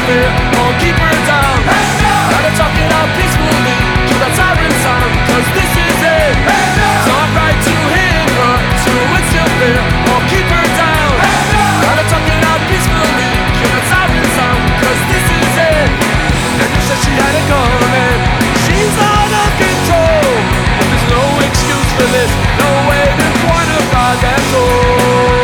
fair, won't keep her down. Gotta talk it out peacefully, kill that siren sound, 'cause this is it. It's not right to hit her, so it's still fair, won't keep her down. Gotta talk it out peacefully, kill that siren sound, 'cause this is it. And you said she had it coming, she's out of control. But there's no excuse for this, no way to quantify that toll.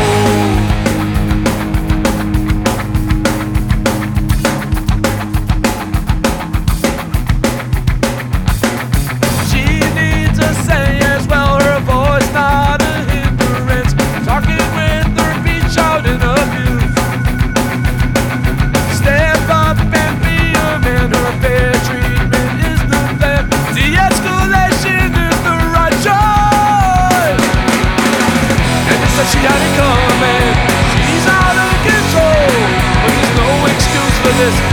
She had it coming, she's out of control. But there's no excuse for this,